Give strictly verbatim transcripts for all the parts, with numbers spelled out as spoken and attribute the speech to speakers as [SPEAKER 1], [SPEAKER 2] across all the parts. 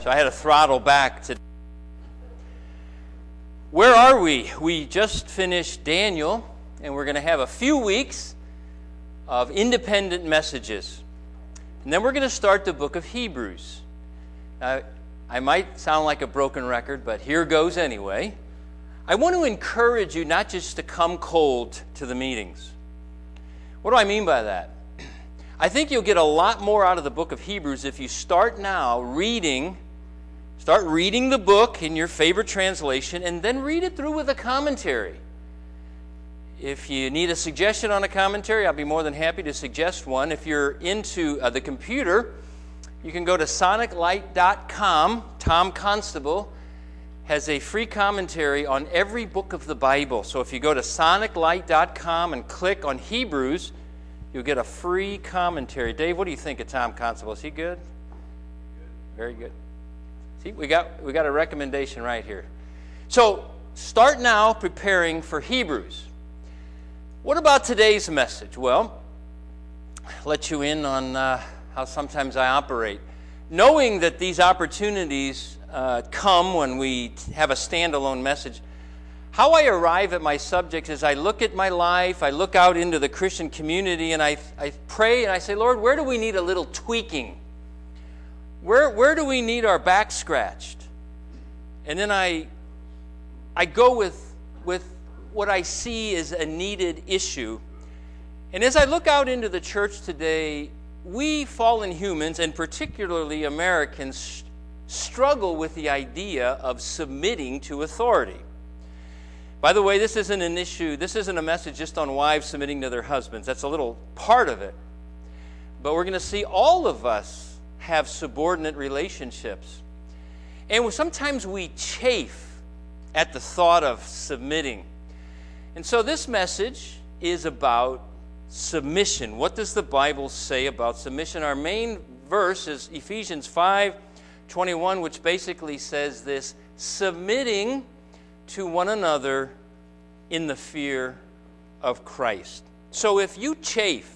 [SPEAKER 1] So I had to throttle back to... Where are we? We just finished Daniel, and we're going to have a few weeks of independent messages. And then we're going to start the book of Hebrews. Now, I might sound like a broken record, but here goes anyway. I want to encourage you not just to come cold to the meetings. What do I mean by that? I think you'll get a lot more out of the book of Hebrews if you start now reading, start reading the book in your favorite translation, and then read it through with a commentary. If you need a suggestion on a commentary, I'll be more than happy to suggest one. If you're into uh, the computer, you can go to sonic light dot com. Tom Constable has a free commentary on every book of the Bible. So if you go to sonic light dot com and click on Hebrews, you'll get a free commentary. Dave, what do you think of Tom Constable? Is he good? Good. Very good. See, we got we got a recommendation right here. So start now preparing for Hebrews. What about today's message? Well, I'll let you in on uh, how sometimes I operate. Knowing that these opportunities uh, come when we have a standalone message, how I arrive at my subjects is I look at my life, I look out into the Christian community, and I, I pray and I say, Lord, where do we need a little tweaking? Where, where do we need our back scratched? And then I, I go with, with what I see as a needed issue. And as I look out into the church today, we fallen humans, and particularly Americans, struggle with the idea of submitting to authority. By the way, this isn't an issue, this isn't a message just on wives submitting to their husbands. That's a little part of it. But we're going to see all of us have subordinate relationships. And sometimes we chafe at the thought of submitting. And so this message is about submission. What does the Bible say about submission? Our main verse is Ephesians five twenty-one, which basically says this: submitting to one another in the fear of Christ. So if you chafe,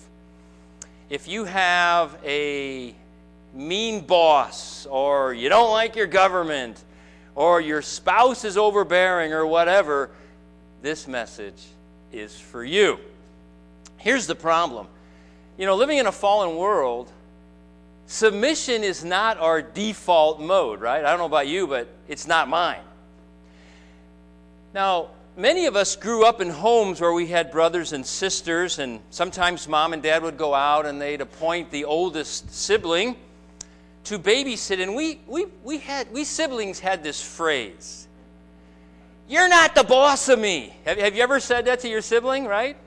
[SPEAKER 1] if you have a mean boss, or you don't like your government, or your spouse is overbearing, or whatever, this message is for you. Here's the problem. You know, living in a fallen world, submission is not our default mode, right? I don't know about you, but it's not mine. Now, many of us grew up in homes where we had brothers and sisters, and sometimes mom and dad would go out and they'd appoint the oldest sibling to babysit, and we we we had we siblings had this phrase: "You're not the boss of me." Have, have you ever said that to your sibling, right?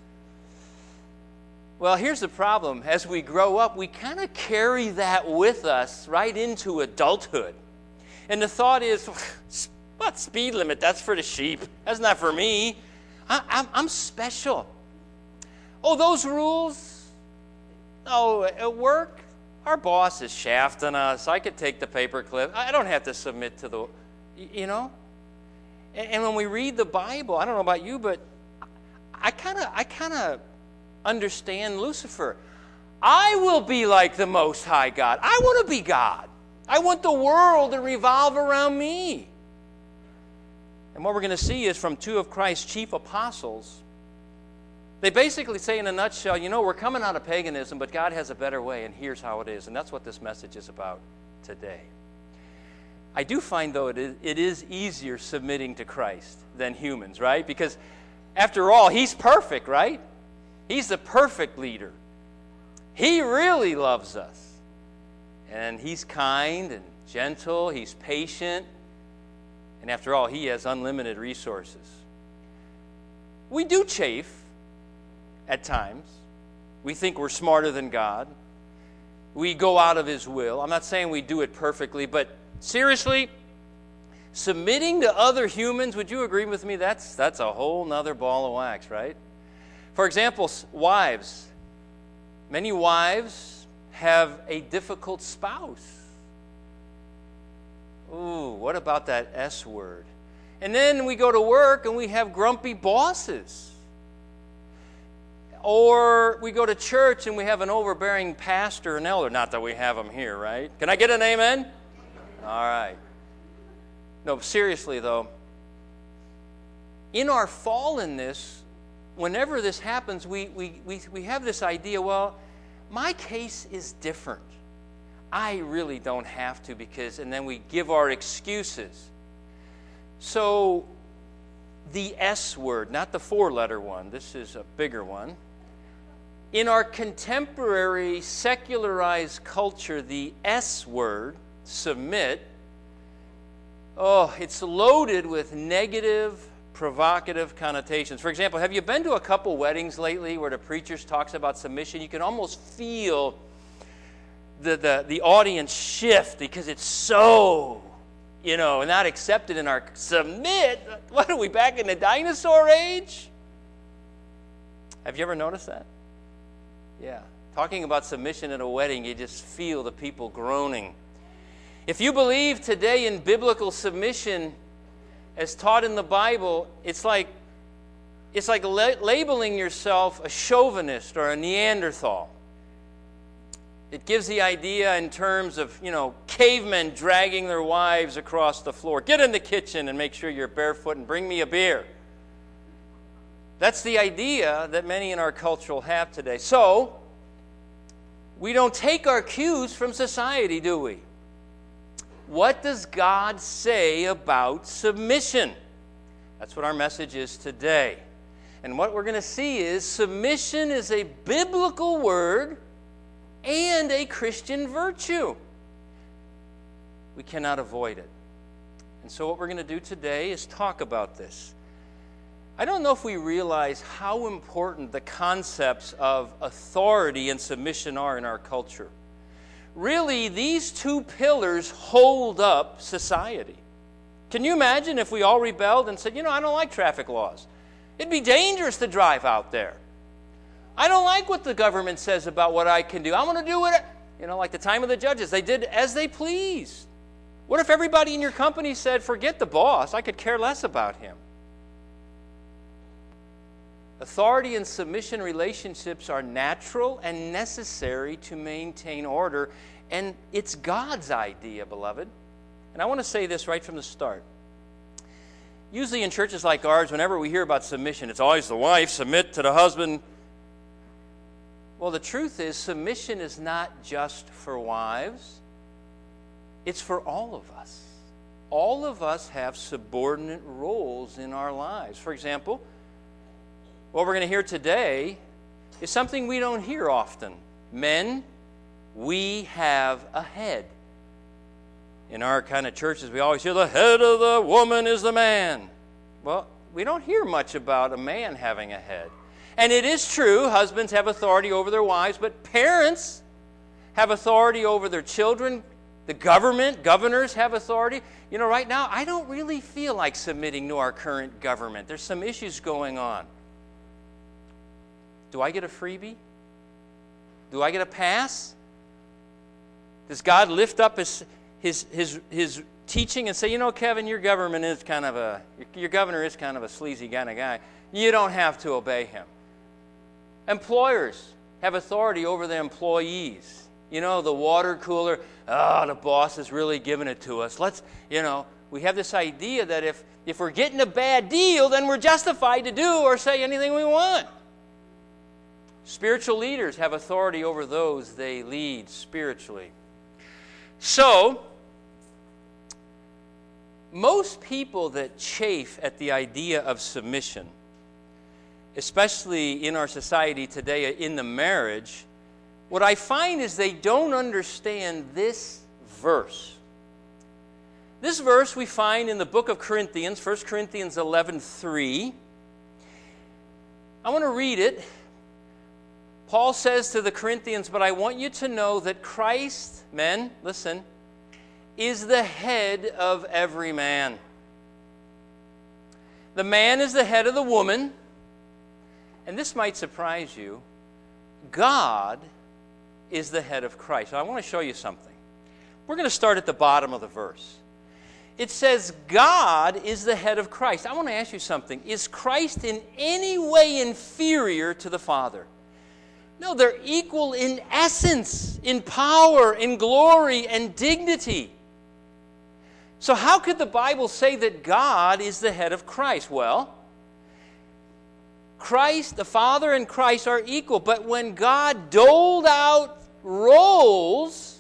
[SPEAKER 1] Well, here's the problem. As we grow up, we kind of carry that with us right into adulthood. And the thought is, what speed limit? That's for the sheep. That's not for me. I, I'm, I'm special. Oh, those rules? Oh, at work, our boss is shafting us. I could take the paper clip. I don't have to submit to the, you know? And, and when we read the Bible, I don't know about you, but I kind of, I kind of understand Lucifer. I will be like the Most High God. I want to be God. I want the world to revolve around me. And what we're going to see is from two of Christ's chief apostles, they basically say in a nutshell, you know, we're coming out of paganism, but God has a better way, and here's how it is. And that's what this message is about today. I do find, though, it is, it is easier submitting to Christ than humans, right? Because after all, He's perfect, right? He's the perfect leader. He really loves us. And He's kind and gentle. He's patient. And after all, He has unlimited resources. We do chafe at times. We think we're smarter than God. We go out of His will. I'm not saying we do it perfectly, but seriously, submitting to other humans, would you agree with me? That's, that's a whole nother ball of wax, right? For example, wives. Many wives have a difficult spouse. Ooh, what about that S word? And then we go to work and we have grumpy bosses. Or we go to church and we have an overbearing pastor and elder. Not that we have them here, right? Can I get an amen? All right. No, seriously though, in our fallenness, whenever this happens, we, we, we, we have this idea, well, my case is different. I really don't have to because, and then we give our excuses. So the S word, not the four-letter one, this is a bigger one. In our contemporary secularized culture, the S word, submit, oh, it's loaded with negative, provocative connotations. For example, have you been to a couple weddings lately where the preacher talks about submission? You can almost feel the, the, the audience shift because it's so, you know, not accepted in our submit. What are we, back in the dinosaur age? Have you ever noticed that? Yeah. Talking about submission at a wedding, you just feel the people groaning. If you believe today in biblical submission as taught in the Bible, it's like it's like la- labeling yourself a chauvinist or a Neanderthal. It gives the idea in terms of, you know, cavemen dragging their wives across the floor. Get in the kitchen and make sure you're barefoot and bring me a beer. That's the idea that many in our culture have today. So, we don't take our cues from society, do we? What does God say about submission? That's what our message is today. And what we're going to see is submission is a biblical word and a Christian virtue. We cannot avoid it. And so what we're going to do today is talk about this. I don't know if we realize how important the concepts of authority and submission are in our culture. Really, these two pillars hold up society. Can you imagine if we all rebelled and said, you know, I don't like traffic laws. It'd be dangerous to drive out there. I don't like what the government says about what I can do. I want to do what, I, you know, like the time of the judges. They did as they pleased. What if everybody in your company said, forget the boss, I could care less about him? Authority and submission relationships are natural and necessary to maintain order, and it's God's idea, beloved. And I want to say this right from the start. Usually in churches like ours, whenever we hear about submission, it's always the wife, submit to the husband. Well, the truth is, submission is not just for wives. It's for all of us. All of us have subordinate roles in our lives. For example, what we're going to hear today is something we don't hear often. Men, we have a head. In our kind of churches, we always hear the head of the woman is the man. Well, we don't hear much about a man having a head. And it is true, husbands have authority over their wives, but parents have authority over their children. The government, governors have authority. You know, right now, I don't really feel like submitting to our current government. There's some issues going on. Do I get a freebie? Do I get a pass? Does God lift up his his his his teaching and say, you know, Kevin, your government is kind of a your, your governor is kind of a sleazy kind of guy. You don't have to obey him. Employers have authority over their employees. You know, the water cooler, oh, the boss is really giving it to us. Let's, you know, we have this idea that if if we're getting a bad deal, then we're justified to do or say anything we want. Spiritual leaders have authority over those they lead spiritually. So, most people that chafe at the idea of submission, especially in our society today, in the marriage, what I find is they don't understand this verse. This verse we find in the book of Corinthians, First Corinthians eleven three. I want to read it. Paul says to the Corinthians, but I want you to know that Christ, men, listen, is the head of every man. The man is the head of the woman. And this might surprise you. God is the head of Christ. Now, I want to show you something. We're going to start at the bottom of the verse. It says God is the head of Christ. I want to ask you something. Is Christ in any way inferior to the Father? No, they're equal in essence, in power, in glory, and dignity. So how could the Bible say that God is the head of Christ? Well, Christ, the Father and Christ are equal, but when God doled out roles,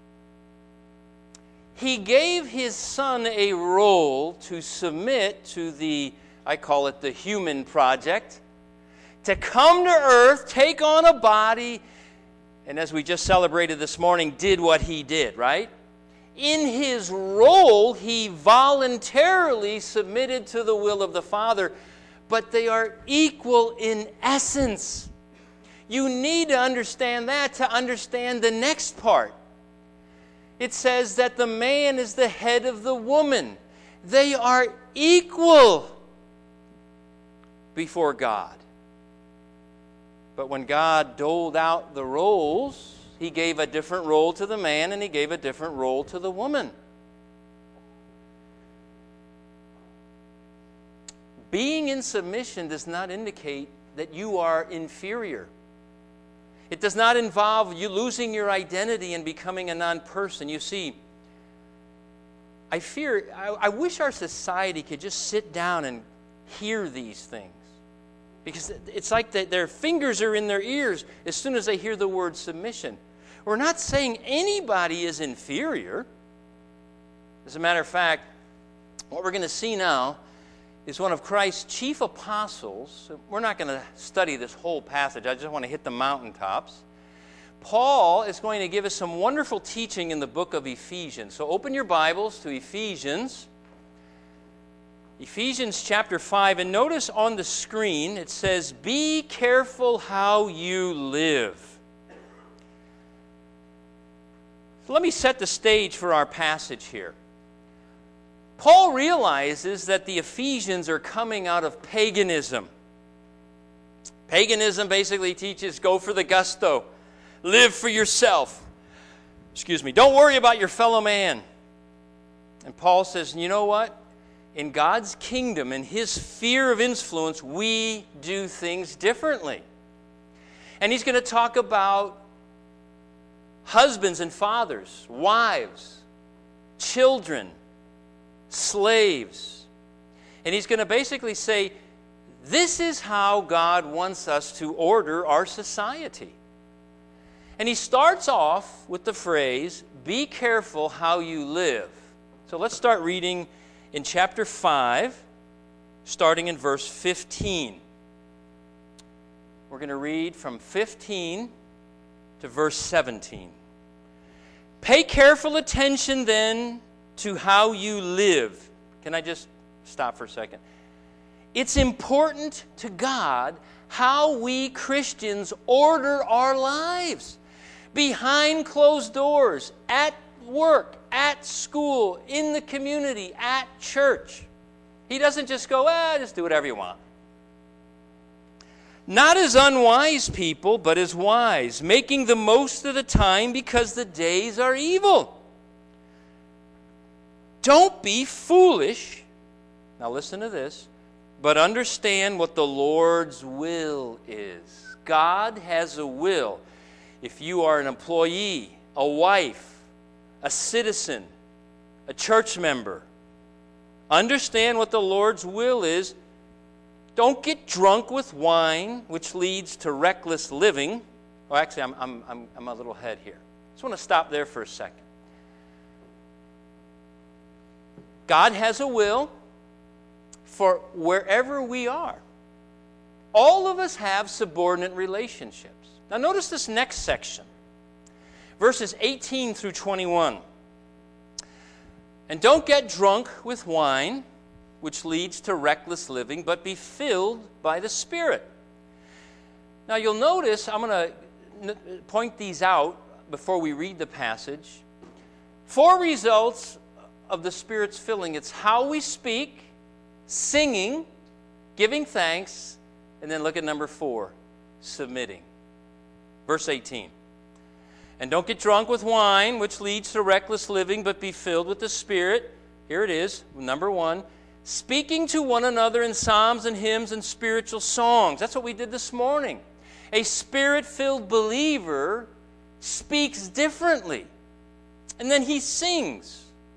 [SPEAKER 1] He gave His Son a role to submit to the, I call it the human project, to come to earth, take on a body, and as we just celebrated this morning, did what He did, right? In His role, He voluntarily submitted to the will of the Father, but they are equal in essence. You need to understand that to understand the next part. It says that the man is the head of the woman. They are equal before God. But when God doled out the roles, He gave a different role to the man and He gave a different role to the woman. Being in submission does not indicate that you are inferior. It does not involve you losing your identity and becoming a non-person. You see, I fear, I, I wish our society could just sit down and hear these things. Because it's like that their fingers are in their ears as soon as they hear the word submission. We're not saying anybody is inferior. As a matter of fact, what we're going to see now is one of Christ's chief apostles. We're not going to study this whole passage. I just want to hit the mountaintops. Paul is going to give us some wonderful teaching in the book of Ephesians. So open your Bibles to Ephesians. Ephesians chapter five, and notice on the screen it says, "Be careful how you live." So let me set the stage for our passage here. Paul realizes that the Ephesians are coming out of paganism. Paganism basically teaches go for the gusto, live for yourself. Excuse me, don't worry about your fellow man. And Paul says, you know what? In God's kingdom, in His sphere of influence, we do things differently. And he's going to talk about husbands and fathers, wives, children, slaves. And he's going to basically say, this is how God wants us to order our society. And he starts off with the phrase, be careful how you live. So let's start reading in chapter five, starting in verse fifteen. We're going to read from fifteen to verse seventeen. Pay careful attention then to how you live. Can I just stop for a second? It's important to God how we Christians order our lives. Behind closed doors, at work, at school, in the community, at church. He doesn't just go, ah, just do whatever you want. Not as unwise people, but as wise, making the most of the time because the days are evil. Don't be foolish. Now listen to this. But understand what the Lord's will is. God has a will. If you are an employee, a wife, a citizen, a church member, understand what the Lord's will is. Don't get drunk with wine, which leads to reckless living. Oh, actually, I'm, I'm, I'm, I'm a little ahead here. I just want to stop there for a second. God has a will for wherever we are. All of us have subordinate relationships. Now notice this next section, verses eighteen through twenty-one. And don't get drunk with wine, which leads to reckless living, but be filled by the Spirit. Now you'll notice, I'm going to point these out before we read the passage. Four results of the Spirit's filling. It's how we speak, singing, giving thanks, and then look at number four, submitting. Verse eighteen. And don't get drunk with wine, which leads to reckless living, but be filled with the Spirit. Here it is, number one. Speaking to one another in psalms and hymns and spiritual songs. That's what we did this morning. A Spirit-filled believer speaks differently. And then he sings.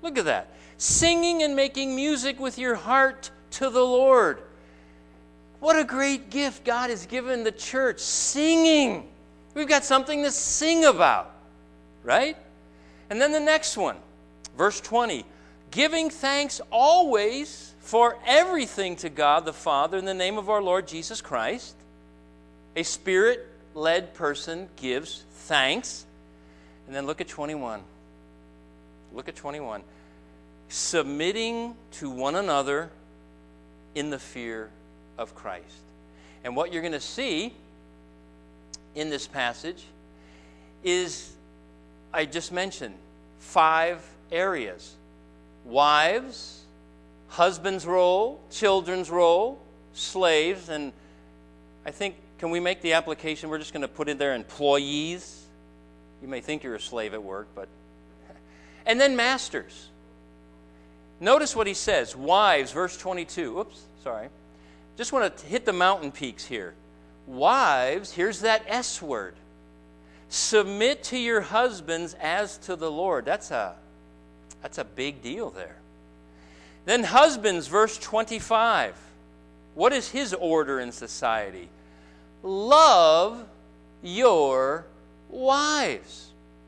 [SPEAKER 1] Look at that. Singing and making music with your heart to the Lord. What a great gift God has given the church. Singing. We've got something to sing about, right? And then the next one, verse twenty. Giving thanks always for everything to God the Father in the name of our Lord Jesus Christ. A Spirit-led person gives thanks. And then look at twenty-one. Look at twenty-one. Submitting to one another in the fear of Christ. And what you're going to see in this passage is, I just mentioned, five areas. Wives, husband's role, children's role, slaves, and I think, can we make the application, we're just going to put in there employees. You may think you're a slave at work, but... And then masters. Notice what he says. Wives, verse twenty-two. Oops, sorry. Just want to hit the mountain peaks here. Wives, here's that S word. Submit to your husbands as to the Lord. That's a, that's a big deal there. Then husbands, verse twenty-five. What is his order in society? Love your wives.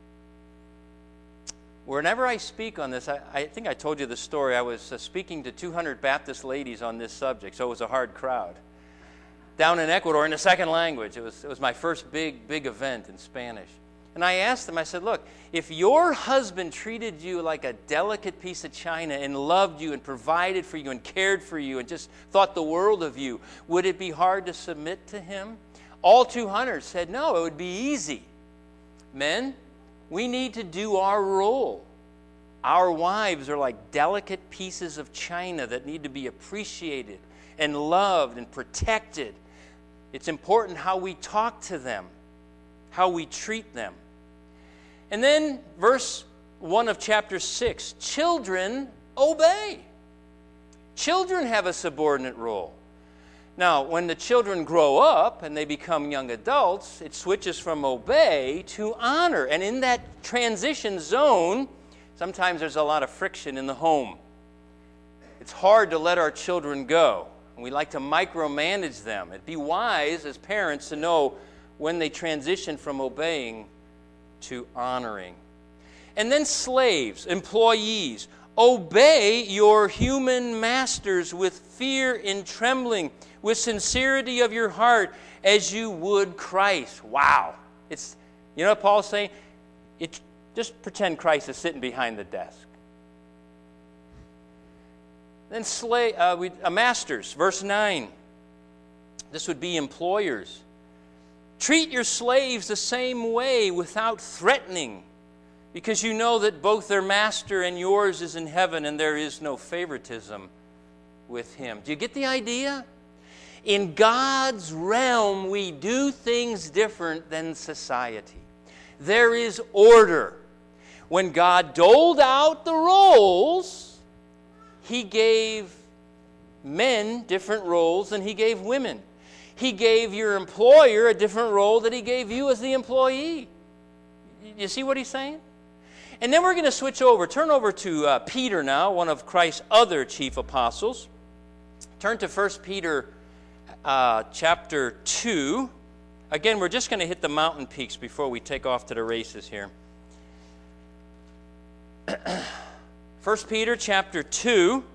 [SPEAKER 1] Whenever I speak on this, I, I think I told you the story. I was uh, speaking to two hundred Baptist ladies on this subject, so it was a hard crowd. Down in Ecuador in the second language. It was, it was my first big, big event in Spanish. And I asked them, I said, look, if your husband treated you like a delicate piece of china and loved you and provided for you and cared for you and just thought the world of you, would it be hard to submit to him? All two hundred said, no, it would be easy. Men, we need to do our role. Our wives are like delicate pieces of china that need to be appreciated and loved and protected. It's important how we talk to them, how we treat them. And then verse one of chapter six, children obey. Children have a subordinate role. Now, when the children grow up and they become young adults, it switches from obey to honor. And in that transition zone, sometimes there's a lot of friction in the home. It's hard to let our children go. And we like to micromanage them. It'd be wise as parents to know when they transition from obeying to honoring. And then slaves, employees, obey your human masters with fear and trembling, with sincerity of your heart, as you would Christ. Wow. It's, you know what Paul's saying? It, just pretend Christ is sitting behind the desk. Then slave, uh, we, uh, masters, verse nine. This would be employers. Treat your slaves the same way without threatening, because you know that both their master and yours is in heaven, and there is no favoritism with him. Do you get the idea? In God's realm, we do things different than society. There is order. When God doled out the roles, he gave men different roles than he gave women. He gave your employer a different role that he gave you as the employee. You see what he's saying? And then we're going to switch over. Turn over to uh, Peter now, one of Christ's other chief apostles. Turn to First Peter uh, chapter two. Again, we're just going to hit the mountain peaks before we take off to the races here. First Peter chapter two.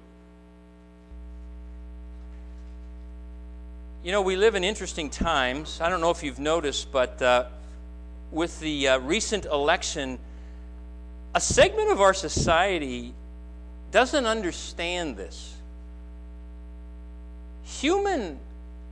[SPEAKER 1] You know, we live in interesting times. I don't know if you've noticed, but uh, with the uh, recent election, a segment of our society doesn't understand this. Human,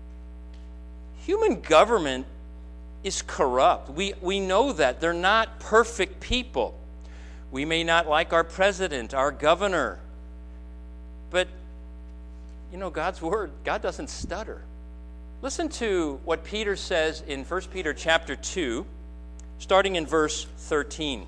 [SPEAKER 1] human government is corrupt. We, we know that. They're not perfect people. We may not like our president, our governor, but, you know, God's word, God doesn't stutter. Listen to what Peter says in First Peter chapter two, starting in verse thirteen.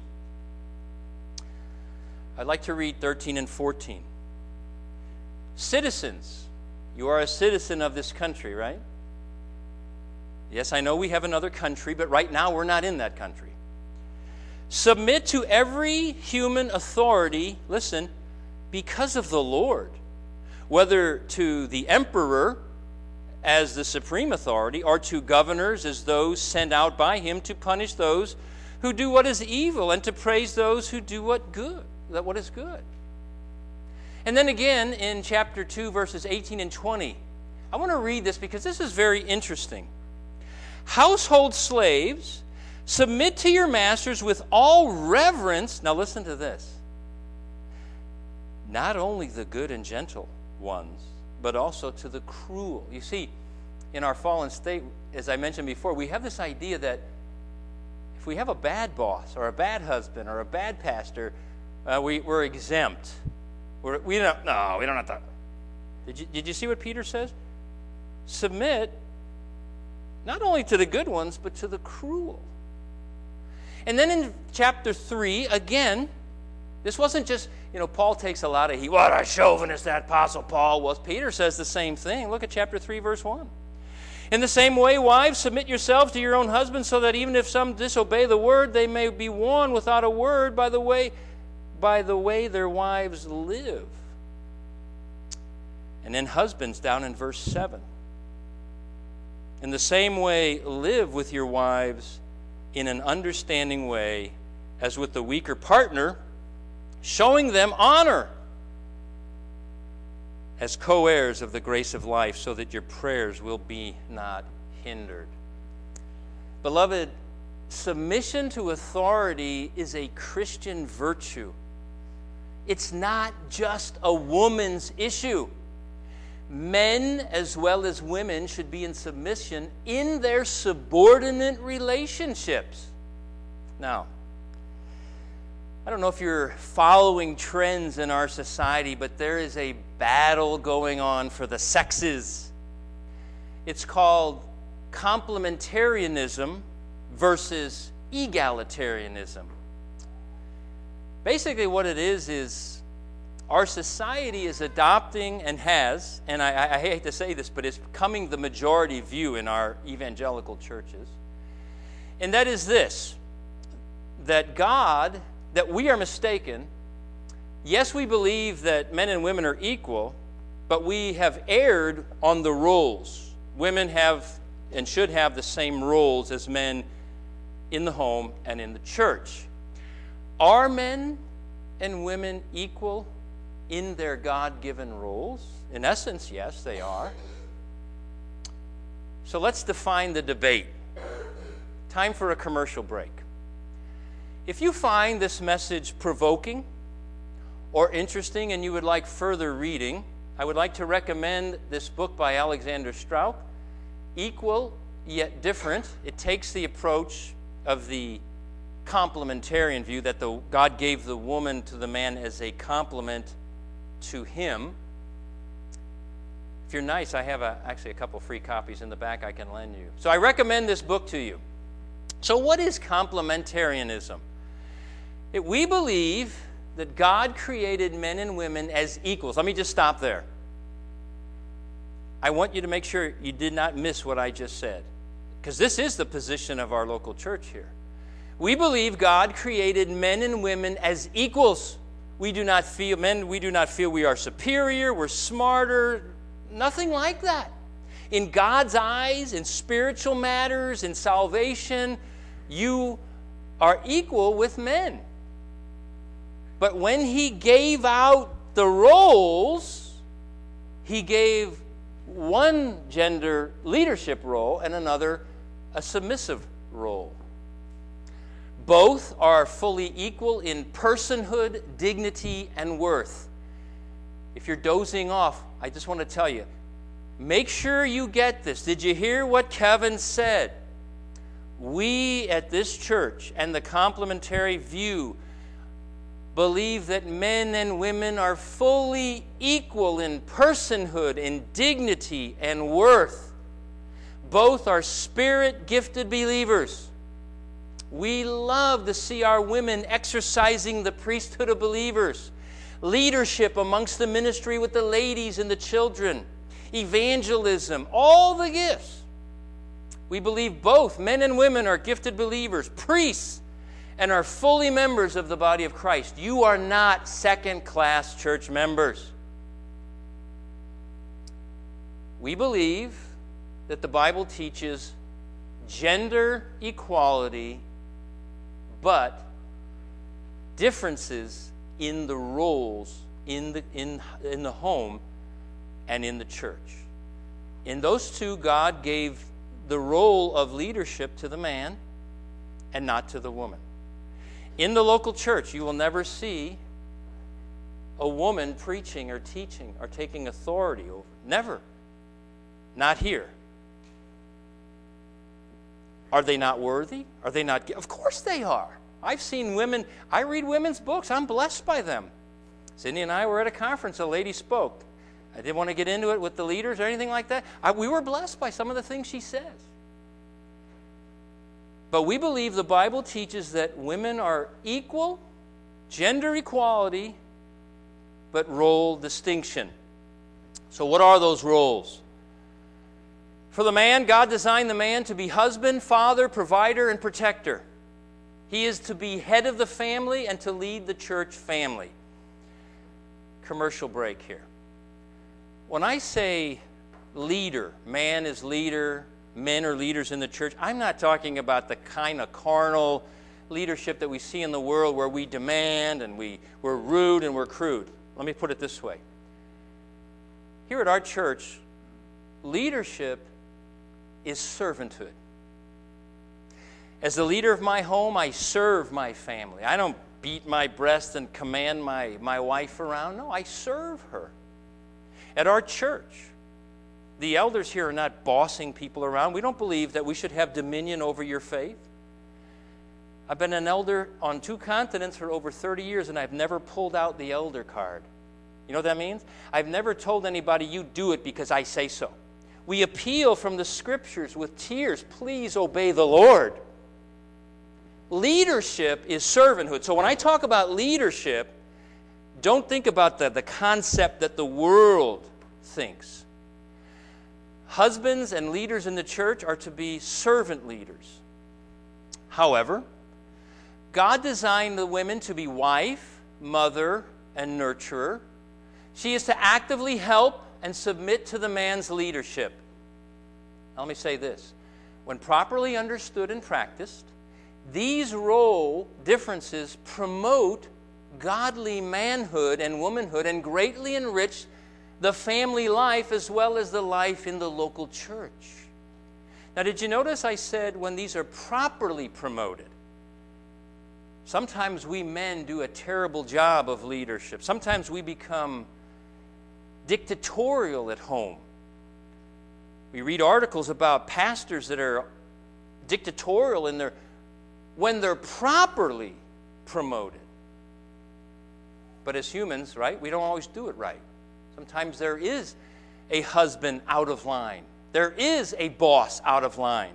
[SPEAKER 1] I'd like to read thirteen and fourteen. Citizens, you are a citizen of this country, right? Yes, I know we have another country, but right now we're not in that country. Submit to every human authority, listen, because of the Lord, whether to the emperor as the supreme authority, or to governors as those sent out by him to punish those who do what is evil and to praise those who do what good, that what is good. And then again in chapter two, verses eighteen and twenty, I want to read this because this is very interesting. Household slaves, submit to your masters with all reverence. Now listen to this. Not only the good and gentle ones, but also to the cruel. You see, in our fallen state, as I mentioned before, we have this idea that if we have a bad boss or a bad husband or a bad pastor, uh, we, we're exempt. We're, we don't. No, we don't have to. Did you, did you see what Peter says? Submit not only to the good ones, but to the cruel. And then in chapter three, again, this wasn't just, you know, Paul takes a lot of heat. What a chauvinist that Apostle Paul was. Peter says the same thing. Look at chapter three, verse one. In the same way, wives, submit yourselves to your own husbands, so that even if some disobey the word, they may be won without a word by the way, by the way their wives live. And then husbands, down in verse seven. In the same way, live with your wives in an understanding way, as with the weaker partner, showing them honor as co-heirs of the grace of life, so that your prayers will be not hindered. Beloved, submission to authority is a Christian virtue. It's not just a woman's issue. Men as well as women should be in submission in their subordinate relationships. Now, I don't know if you're following trends in our society, but there is a battle going on for the sexes. It's called complementarianism versus egalitarianism. Basically what it is is our society is adopting and has, and I, I hate to say this, but it's becoming the majority view in our evangelical churches. And that is this, that God, that we are mistaken. Yes, we believe that men and women are equal, but we have erred on the roles. Women have and should have the same roles as men in the home and in the church. Are men and women equal in their God-given roles? In essence, yes, they are. So let's define the debate. Time for a commercial break. If you find this message provoking or interesting and you would like further reading, I would like to recommend this book by Alexander Strauch, Equal Yet Different. It takes the approach of the complementarian view that the, God gave the woman to the man as a complement to him. If you're nice, I have a, actually a couple free copies in the back I can lend you. So I recommend this book to you. So what is complementarianism? It, we believe that God created men and women as equals. Let me just stop there. I want you to make sure you did not miss what I just said, because this is the position of our local church here. We believe God created men and women as equals. We do not feel, men, we do not feel we are superior, we're smarter, nothing like that. In God's eyes, in spiritual matters, in salvation, you are equal with men. But when he gave out the roles, he gave one gender leadership role and another a submissive role. Both are fully equal in personhood, dignity, and worth. If you're dozing off, I just want to tell you, make sure you get this. Did you hear what Kevin said? We at this church and the complementary view believe that men and women are fully equal in personhood, in dignity, and worth. Both are spirit-gifted believers. We love to see our women exercising the priesthood of believers, leadership amongst the ministry with the ladies and the children, evangelism, all the gifts. We believe both men and women are gifted believers, priests, and are fully members of the body of Christ. You are not second-class church members. We believe that the Bible teaches gender equality, but differences in the roles in the, in, in the home and in the church. In those two, God gave the role of leadership to the man and not to the woman. In the local church, you will never see a woman preaching or teaching or taking authority over. Never. Not here. Are they not worthy? Are they not? Of course they are. I've seen women, I read women's books. I'm blessed by them. Cindy and I were at a conference. A lady spoke. I didn't want to get into it with the leaders or anything like that. I, we were blessed by some of the things she says. But we believe the Bible teaches that women are equal, gender equality, but role distinction. So what are those roles? For the man, God designed the man to be husband, father, provider, and protector. He is to be head of the family and to lead the church family. Commercial break here. When I say leader, man is leader, men are leaders in the church, I'm not talking about the kind of carnal leadership that we see in the world where we demand and we, we're rude and we're crude. Let me put it this way. Here at our church, leadership is servanthood. As the leader of my home, I serve my family. I don't beat my breast and command my, my wife around. No, I serve her. At our church, the elders here are not bossing people around. We don't believe that we should have dominion over your faith. I've been an elder on two continents for over thirty years, and I've never pulled out the elder card. You know what that means? I've never told anybody, you do it because I say so. We appeal from the Scriptures with tears, please obey the Lord. Leadership is servanthood. So when I talk about leadership, don't think about the, the concept that the world thinks. Husbands and leaders in the church are to be servant leaders. However, God designed the women to be wife, mother, and nurturer. She is to actively help and submit to the man's leadership. Now, let me say this. When properly understood and practiced, these role differences promote godly manhood and womanhood and greatly enrich the family life as well as the life in the local church. Now, did you notice I said when these are properly promoted? Sometimes we men do a terrible job of leadership. Sometimes we become dictatorial at home. We read articles about pastors that are dictatorial in their, when they're properly promoted. But as humans, right, we don't always do it right. Sometimes there is a husband out of line. There is a boss out of line.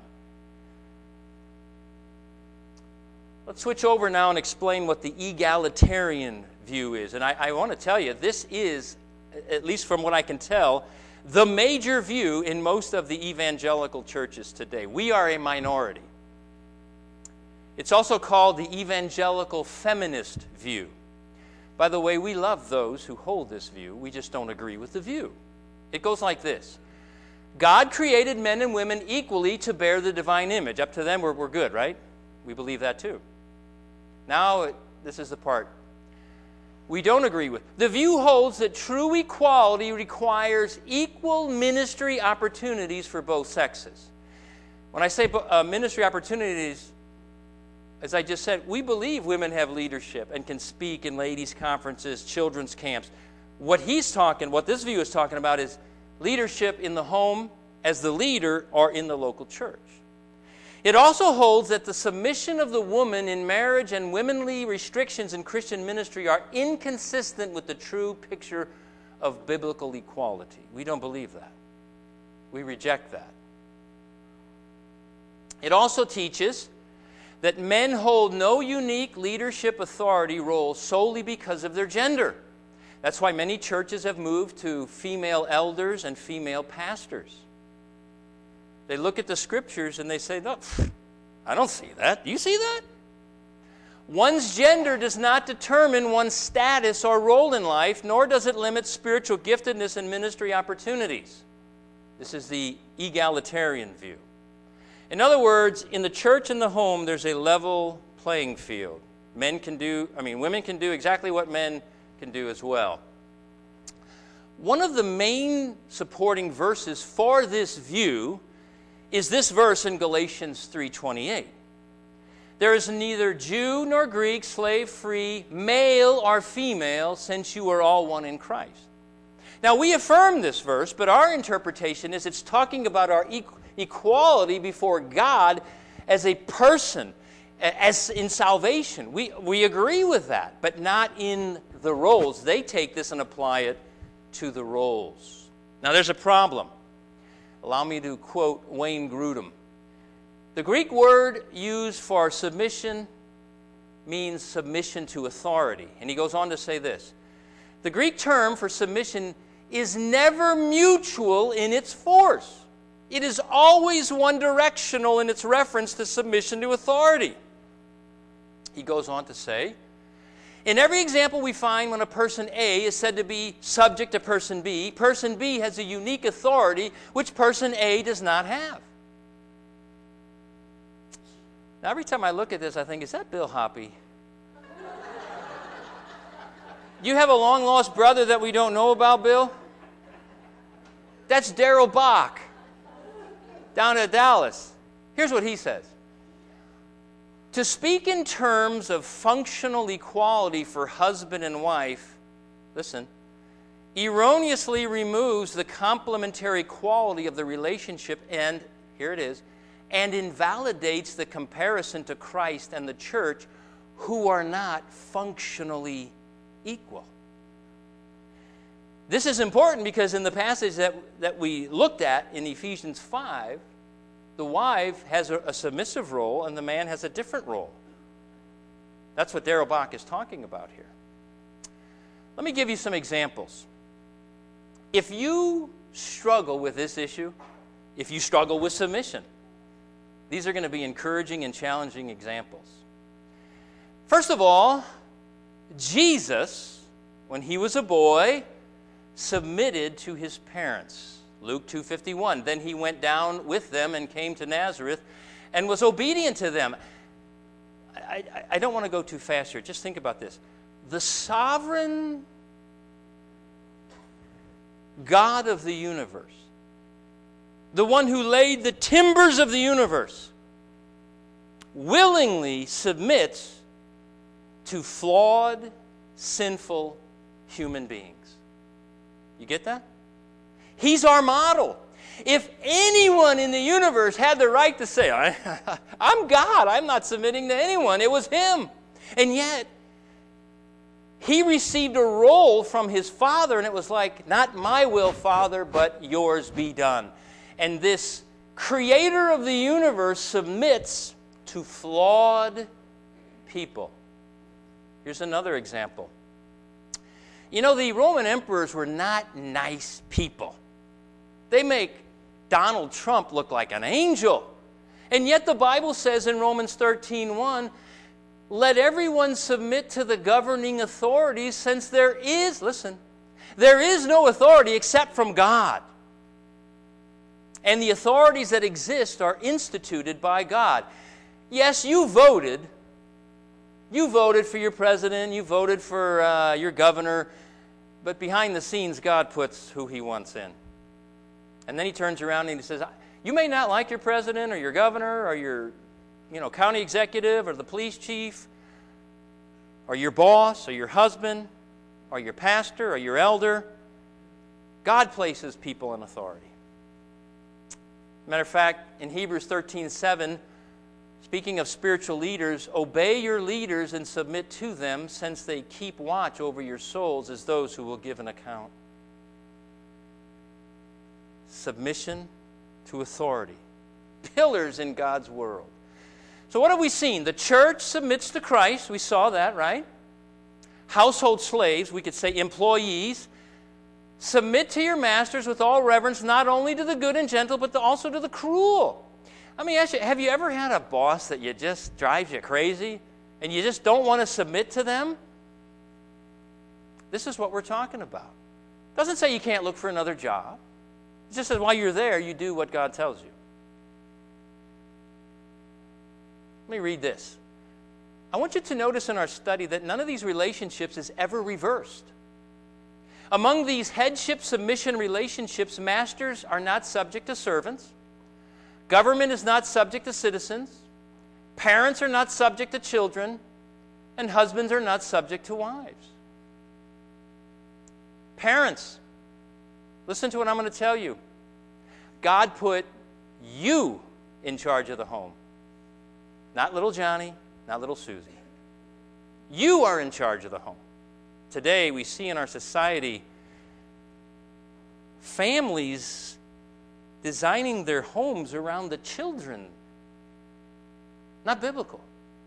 [SPEAKER 1] Let's switch over now and explain what the egalitarian view is. And I, I want to tell you, this is, at least from what I can tell, the major view in most of the evangelical churches today. We are a minority. It's also called the evangelical feminist view. By the way, we love those who hold this view. We just don't agree with the view. It goes like this. God created men and women equally to bear the divine image. Up to them, we're, we're good, right? We believe that too. Now, this is the part we don't agree with. The view holds that true equality requires equal ministry opportunities for both sexes. When I say uh, ministry opportunities, as I just said, we believe women have leadership and can speak in ladies' conferences, children's camps. What he's talking, what this view is talking about is leadership in the home as the leader or in the local church. It also holds that the submission of the woman in marriage and womanly restrictions in Christian ministry are inconsistent with the true picture of biblical equality. We don't believe that. We reject that. It also teaches that men hold no unique leadership authority role solely because of their gender. That's why many churches have moved to female elders and female pastors. They look at the Scriptures and they say, no, I don't see that. Do you see that? One's gender does not determine one's status or role in life, nor does it limit spiritual giftedness and ministry opportunities. This is the egalitarian view. In other words, in the church and the home, there's a level playing field. Men can do, I mean, women can do exactly what men can do as well. One of the main supporting verses for this view is this verse in Galatians three twenty-eight. There is neither Jew nor Greek, slave, free, male or female, since you are all one in Christ. Now, we affirm this verse, but our interpretation is it's talking about our equality before God as a person, as in salvation. We, we agree with that, but not in the roles. They take this and apply it to the roles. Now, there's a problem. Allow me to quote Wayne Grudem. The Greek word used for submission means submission to authority. And he goes on to say this. The Greek term for submission is never mutual in its force. It is always one-directional in its reference to submission to authority. He goes on to say, in every example we find when a person A is said to be subject to person B, person B has a unique authority which person A does not have. Now, every time I look at this, I think, is that Bill Hoppy? You have a long-lost brother that we don't know about, Bill? That's Daryl Bach down at Dallas. Here's what he says. To speak in terms of functional equality for husband and wife, listen, erroneously removes the complementary quality of the relationship and, here it is, and invalidates the comparison to Christ and the church, who are not functionally equal. This is important because in the passage that, that we looked at in Ephesians five, the wife has a, a submissive role and the man has a different role. That's what Daryl Bach is talking about here. Let me give you some examples. If you struggle with this issue, if you struggle with submission, these are going to be encouraging and challenging examples. First of all, Jesus, when he was a boy, submitted to his parents. Luke two fifty-one. Then he went down with them and came to Nazareth and was obedient to them. I, I, I don't want to go too fast here. Just think about this. The sovereign God of the universe, the one who laid the timbers of the universe, willingly submits to flawed, sinful human beings. You get that? He's our model. If anyone in the universe had the right to say, I, I'm God, I'm not submitting to anyone, it was him. And yet, he received a role from his Father, and it was like, not my will, Father, but yours be done. And this creator of the universe submits to flawed people. Here's another example. You know, the Roman emperors were not nice people. They make Donald Trump look like an angel. And yet the Bible says in Romans thirteen one, let everyone submit to the governing authorities, since there is, listen, there is no authority except from God. And the authorities that exist are instituted by God. Yes, you voted. You voted for your president. You voted for uh, your governor. But behind the scenes, God puts who he wants in. And then he turns around and he says, you may not like your president or your governor or your you know, county executive or the police chief or your boss or your husband or your pastor or your elder. God places people in authority. Matter of fact, in Hebrews thirteen seven, speaking of spiritual leaders, obey your leaders and submit to them, since they keep watch over your souls as those who will give an account. Submission to authority. Pillars in God's world. So what have we seen? The church submits to Christ. We saw that, right? Household slaves, we could say employees, submit to your masters with all reverence, not only to the good and gentle, but also to the cruel. Let me ask you, have you ever had a boss that you just drives you crazy? and you just don't want to submit to them, this is what we're talking about. It doesn't say you can't look for another job. It just says while you're there, you do what God tells you. Let me read this. I want you to notice in our study that none of these relationships is ever reversed. Among these headship-submission relationships, masters are not subject to servants. Government is not subject to citizens. Parents are not subject to children. And husbands are not subject to wives. Parents, listen to what I'm going to tell you. God put you in charge of the home. Not little Johnny, not little Susie. You are in charge of the home. Today, we see in our society families designing their homes around the children. Not biblical.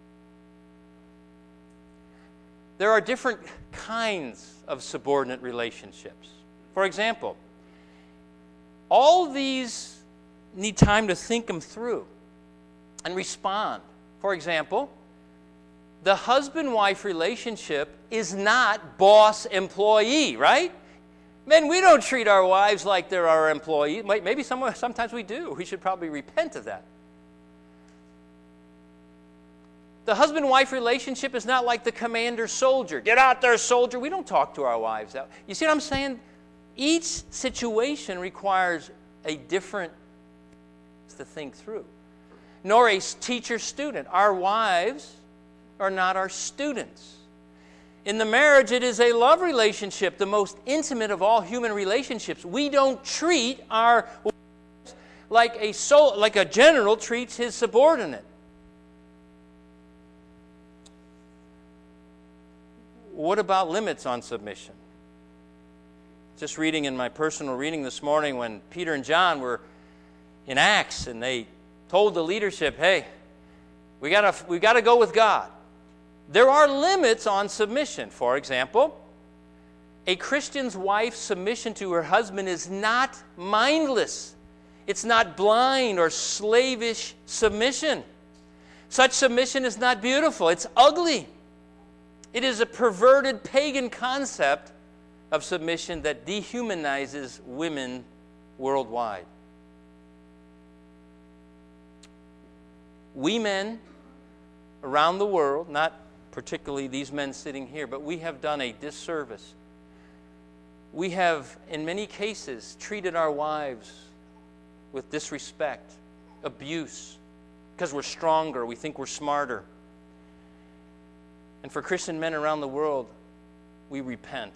[SPEAKER 1] There are different kinds of subordinate relationships. For example, all these need time to think them through and respond. For example, the husband-wife relationship is not boss-employee, right? Men, we don't treat our wives like they're our employees. Maybe some, sometimes we do. We should probably repent of that. The husband-wife relationship is not like the commander-soldier. Get out there, soldier. We don't talk to our wives that way. You see what I'm saying? Each situation requires a different to think through. Nor a teacher-student. Our wives are not our students. In the marriage, it is a love relationship, the most intimate of all human relationships. We don't treat our wives like a sol- like a general treats his subordinate. What about limits on submission? Just reading in my personal reading this morning when Peter and John were in Acts and they told the leadership, hey, we gotta, we gotta go with God. There are limits on submission. For example, a Christian's wife's submission to her husband is not mindless. It's not blind or slavish submission. Such submission is not beautiful. It's ugly. It is a perverted pagan concept of submission that dehumanizes women worldwide. We men around the world, not particularly these men sitting here, but we have done a disservice. We have, in many cases, treated our wives with disrespect, abuse, because we're stronger, we think we're smarter. And for Christian men around the world, we repent.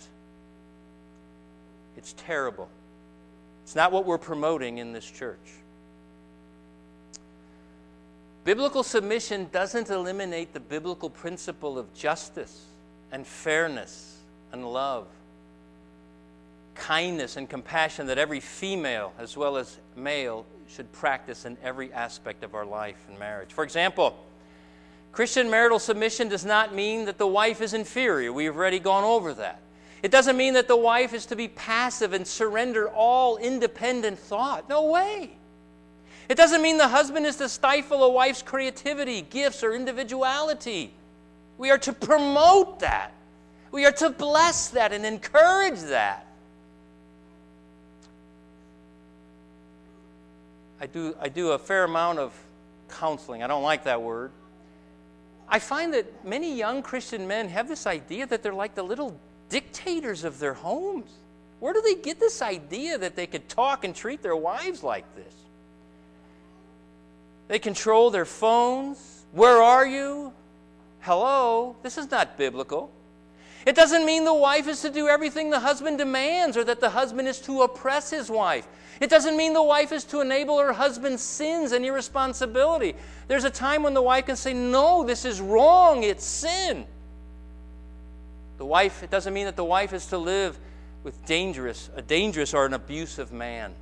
[SPEAKER 1] It's terrible. It's not what we're promoting in this church. Biblical submission doesn't eliminate the biblical principle of justice and fairness and love, kindness and compassion that every female as well as male should practice in every aspect of our life and marriage. For example, Christian marital submission does not mean that the wife is inferior. We've already gone over that. It doesn't mean that the wife is to be passive and surrender all independent thought. No way. It doesn't mean the husband is to stifle a wife's creativity, gifts, or individuality. We are to promote that. We are to bless that and encourage that. I do, I do a fair amount of counseling. I don't like that word. I find that many young Christian men have this idea that they're like the little dictators of their homes. Where do they get this idea that they could talk and treat their wives like this? They control their phones. Where are you? Hello? This is not biblical. It doesn't mean the wife is to do everything the husband demands or that the husband is to oppress his wife. It doesn't mean the wife is to enable her husband's sins and irresponsibility. There's a time when the wife can say, no, this is wrong, it's sin. The wife, it doesn't mean that the wife is to live with dangerous, a dangerous or an abusive man.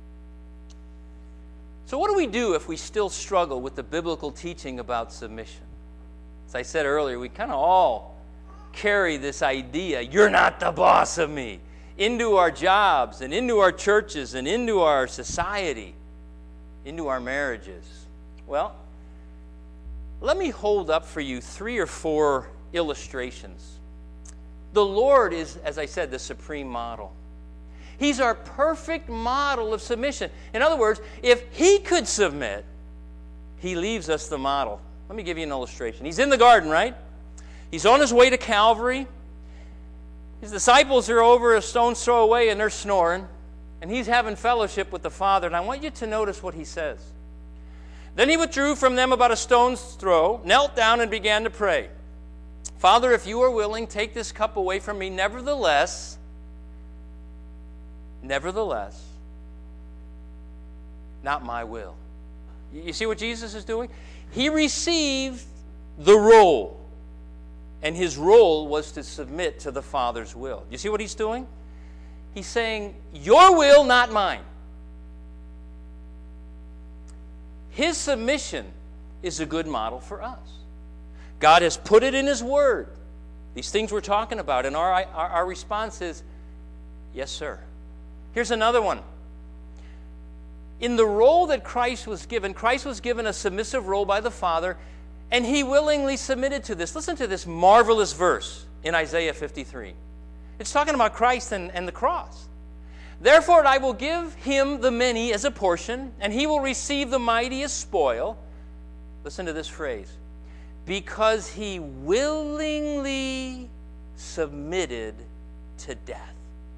[SPEAKER 1] So what do we do if we still struggle with the biblical teaching about submission? As I said earlier, we kind of all carry this idea, you're not the boss of me, into our jobs and into our churches and into our society, into our marriages. Well, let me hold up for you three or four illustrations. The Lord is, as I said, the supreme model. He's our perfect model of submission. In other words, if He could submit, He leaves us the model. Let me give you an illustration. He's in the garden, right? He's on his way to Calvary. His disciples are over a stone's throw away and they're snoring. And He's having fellowship with the Father. And I want you to notice what He says. Then He withdrew from them about a stone's throw, knelt down and began to pray. Father, if You are willing, take this cup away from me. Nevertheless, nevertheless, not my will. You see what Jesus is doing? He received the role. And His role was to submit to the Father's will. You see what He's doing? He's saying, Your will, not mine. His submission is a good model for us. God has put it in His Word. These things we're talking about. And our, our, our response is, yes, sir. Here's another one. In the role that Christ was given, Christ was given a submissive role by the Father, and He willingly submitted to this. Listen to this marvelous verse in Isaiah fifty-three. It's talking about Christ and, and the cross. Therefore I will give Him the many as a portion, and He will receive the mighty as spoil. Listen to this phrase. Because He willingly submitted to death.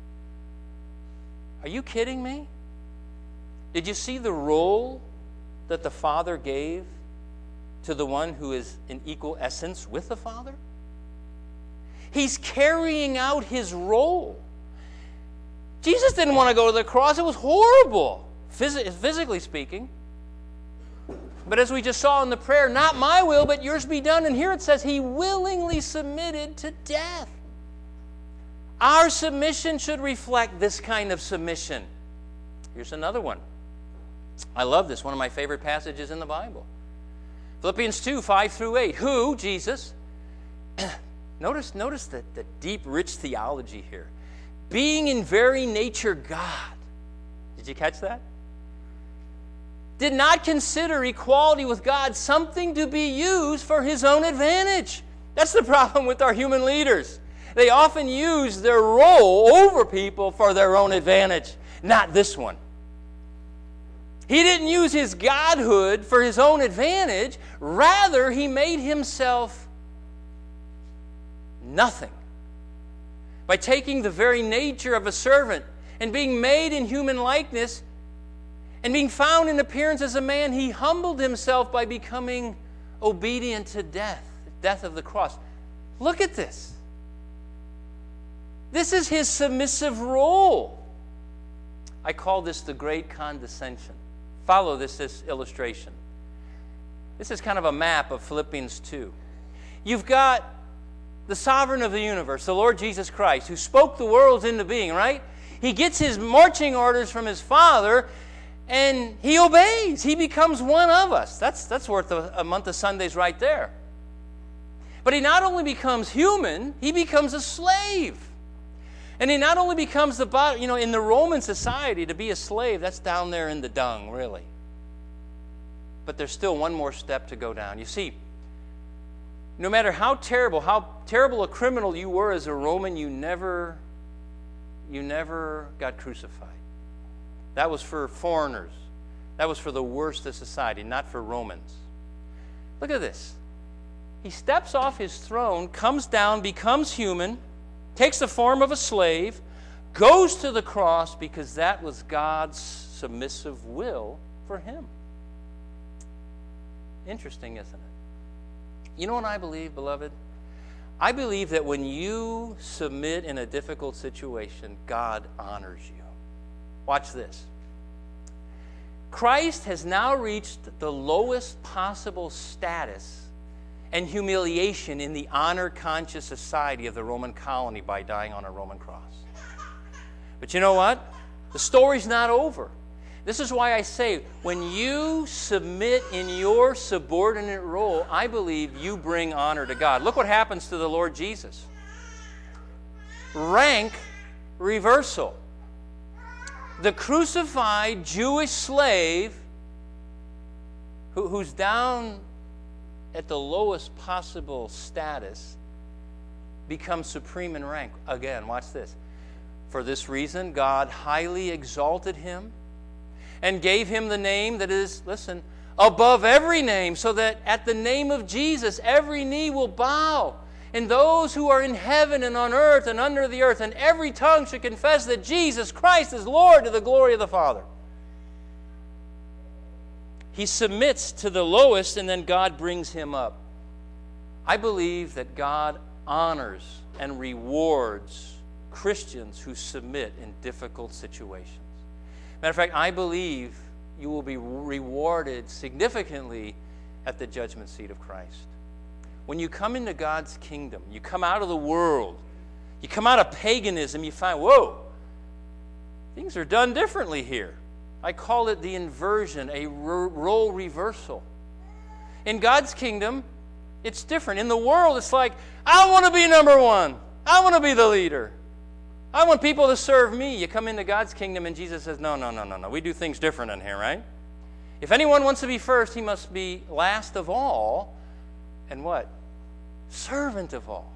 [SPEAKER 1] Are you kidding me? Did you see the role that the Father gave to the one who is in equal essence with the Father? He's carrying out His role. Jesus didn't want to go to the cross. It was horrible, phys- physically speaking. But as we just saw in the prayer, not my will, but yours be done. And here it says He willingly submitted to death. Our submission should reflect this kind of submission. Here's another one. I love this, one of my favorite passages in the Bible. Philippians two, five through eight. Who, Jesus, notice, notice the, the deep, rich theology here. Being in very nature God. Did you catch that? Did not consider equality with God something to be used for His own advantage. That's the problem with our human leaders. They often use their role over people for their own advantage. Not this one. He didn't use His godhood for His own advantage. Rather, He made Himself nothing by taking the very nature of a servant and being made in human likeness and being found in appearance as a man. He humbled Himself by becoming obedient to death, death of the cross. Look at this. This is His submissive role. I call this the great condescension. Follow this, this illustration. This is kind of a map of Philippians two. You've got the sovereign of the universe, the Lord Jesus Christ, who spoke the worlds into being, right? He gets His marching orders from His Father, and He obeys. He becomes one of us. That's, that's worth a, a month of Sundays right there. But He not only becomes human, He becomes a slave. And He not only becomes the body, you know, in the Roman society, to be a slave, that's down there in the dung, really. But there's still one more step to go down. You see, no matter how terrible, how terrible a criminal you were as a Roman, you never, you never got crucified. That was for foreigners. That was for the worst of society, not for Romans. Look at this. He steps off His throne, comes down, becomes human, takes the form of a slave, goes to the cross because that was God's submissive will for Him. Interesting, isn't it? You know what I believe, beloved? I believe that when you submit in a difficult situation, God honors you. Watch this. Christ has now reached the lowest possible status and humiliation in the honor-conscious society of the Roman colony by dying on a Roman cross. But you know what? The story's not over. This is why I say, when you submit in your subordinate role, I believe you bring honor to God. Look what happens to the Lord Jesus. Rank reversal. The crucified Jewish slave who, who's down at the lowest possible status become supreme in rank. Again, watch this. For this reason, God highly exalted him and gave him the name that is, listen, above every name, so that at the name of Jesus every knee will bow, and those who are in heaven and on earth and under the earth, and every tongue should confess that Jesus Christ is Lord, to the glory of the Father. He submits to the lowest, and then God brings him up. I believe that God honors and rewards Christians who submit in difficult situations. Matter of fact, I believe you will be rewarded significantly at the judgment seat of Christ. When you come into God's kingdom, you come out of the world, you come out of paganism, you find, whoa, things are done differently here. I call it the inversion, a role reversal. In God's kingdom, it's different. In the world, it's like, I want to be number one. I want to be the leader. I want people to serve me. You come into God's kingdom and Jesus says, no, no, no, no, no. We do things different in here, right? If anyone wants to be first, he must be last of all. And what? Servant of all.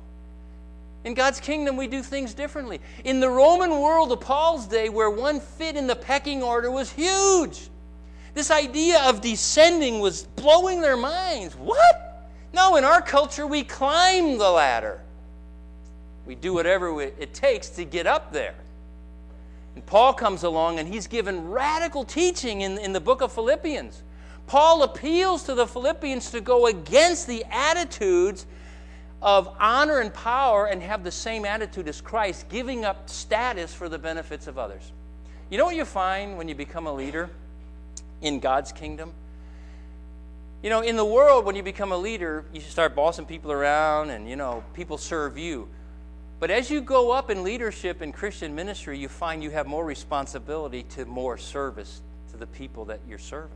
[SPEAKER 1] In God's kingdom, we do things differently. In the Roman world of Paul's day, where one fit in the pecking order was huge. This idea of descending was blowing their minds. What? No, in our culture, we climb the ladder. We do whatever it takes to get up there. And Paul comes along and he's given radical teaching in, in the book of Philippians. Paul appeals to the Philippians to go against the attitudes of honor and power and have the same attitude as Christ, giving up status for the benefits of others. You know what you find when you become a leader in God's kingdom? You know, in the world, when you become a leader, you start bossing people around and, you know, people serve you. But as you go up in leadership in Christian ministry, you find you have more responsibility to more service to the people that you're serving.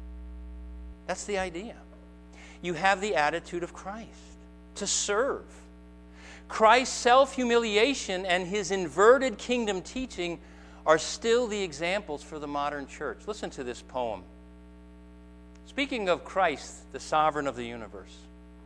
[SPEAKER 1] That's the idea. You have the attitude of Christ, to serve. Christ's self-humiliation and his inverted kingdom teaching are still the examples for the modern church. Listen to this poem. Speaking of Christ, the sovereign of the universe.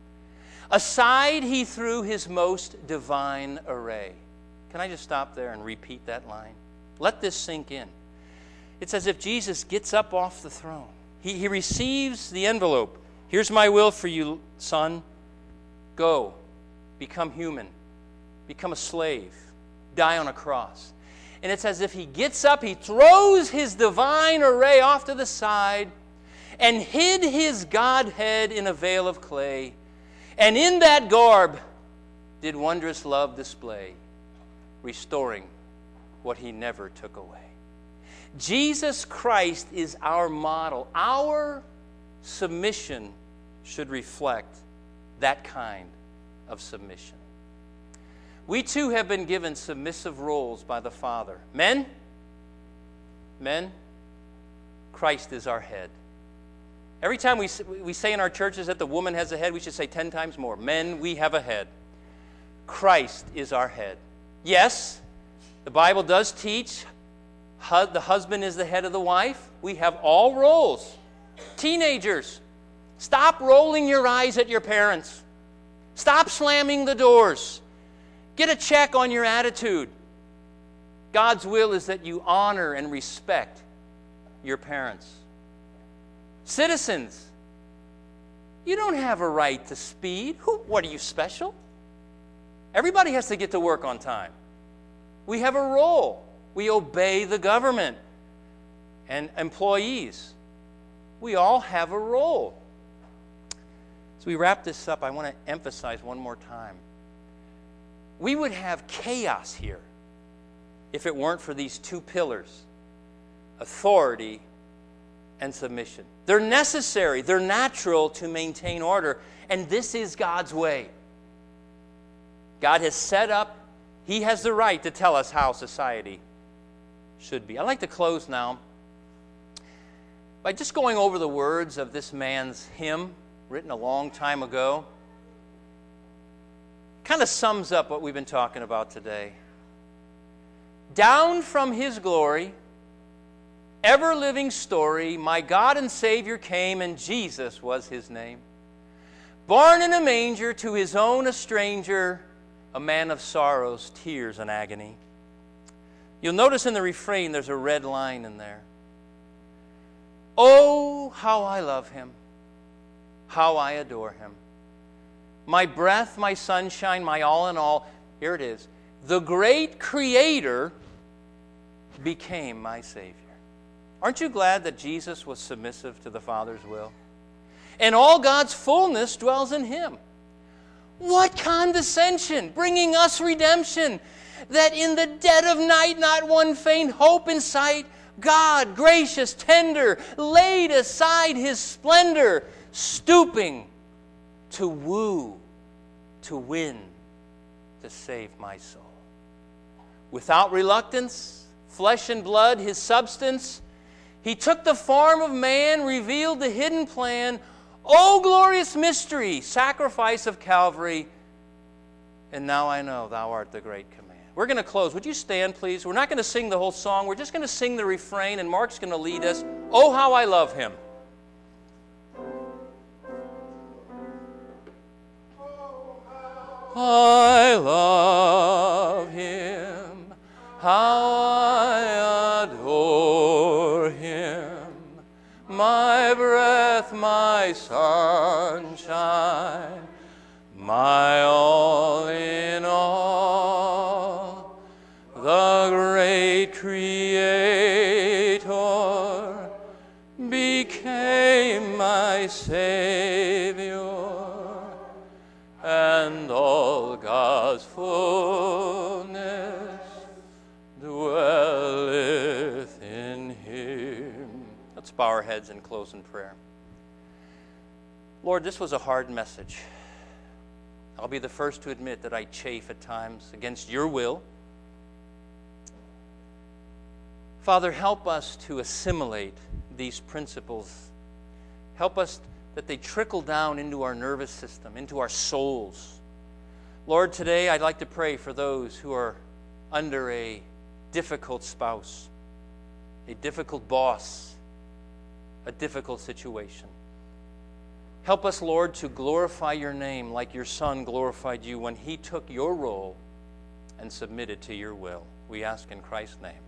[SPEAKER 1] Aside he threw his most divine array. Can I just stop there and repeat that line? Let this sink in. It's as if Jesus gets up off the throne. He, he receives the envelope. Here's my will for you, son. Go. Become human. Become a slave. Die on a cross. And it's as if he gets up, he throws his divine array off to the side and hid his Godhead in a veil of clay. And in that garb did wondrous love display, restoring what he never took away. Jesus Christ is our model. Our submission should reflect that kind of submission. We too have been given submissive roles by the Father. Men, men, Christ is our head. Every time we, we say in our churches that the woman has a head, we should say ten times more. Men, we have a head. Christ is our head. Yes, the Bible does teach hu- the husband is the head of the wife. We have all roles. Teenagers, stop rolling your eyes at your parents. Stop slamming the doors. Get a check on your attitude. God's will is that you honor and respect your parents. Citizens, you don't have a right to speed. Who, what are you, special? Everybody has to get to work on time. We have a role. We obey the government and employees. We all have a role. As we wrap this up, I want to emphasize one more time. We would have chaos here if it weren't for these two pillars, authority and submission. They're necessary, they're natural to maintain order, and this is God's way. God has set up, he has the right to tell us how society should be. I'd like to close now by just going over the words of this man's hymn written a long time ago. Kind of sums up what we've been talking about today. Down from his glory, ever-living story, my God and Savior came, and Jesus was his name. Born in a manger, to his own a stranger, a man of sorrows, tears, and agony. You'll notice in the refrain there's a red line in there. Oh, how I love him, how I adore him. My breath, my sunshine, my all in all. Here it is. The great Creator became my Savior. Aren't you glad that Jesus was submissive to the Father's will? And all God's fullness dwells in him. What condescension, bringing us redemption, that in the dead of night not one faint hope in sight, God, gracious, tender, laid aside his splendor, stooping to woo, to win, to save my soul. Without reluctance, flesh and blood, his substance, he took the form of man, revealed the hidden plan. Oh, glorious mystery, sacrifice of Calvary. And now I know thou art the great command. We're going to close. Would you stand, please? We're not going to sing the whole song. We're just going to sing the refrain, and Mark's going to lead us. Oh, how I love him. I love him, how I adore him, my breath, my sunshine, my all in all, the great Creator became my Savior, and all God's fullness dwelleth in him. Let's bow our heads and close in prayer. Lord, this was a hard message. I'll be the first to admit that I chafe at times against your will. Father, help us to assimilate these principles. Help us that they trickle down into our nervous system, into our souls. Lord, today I'd like to pray for those who are under a difficult spouse, a difficult boss, a difficult situation. Help us, Lord, to glorify your name like your Son glorified you when he took your role and submitted to your will. We ask in Christ's name.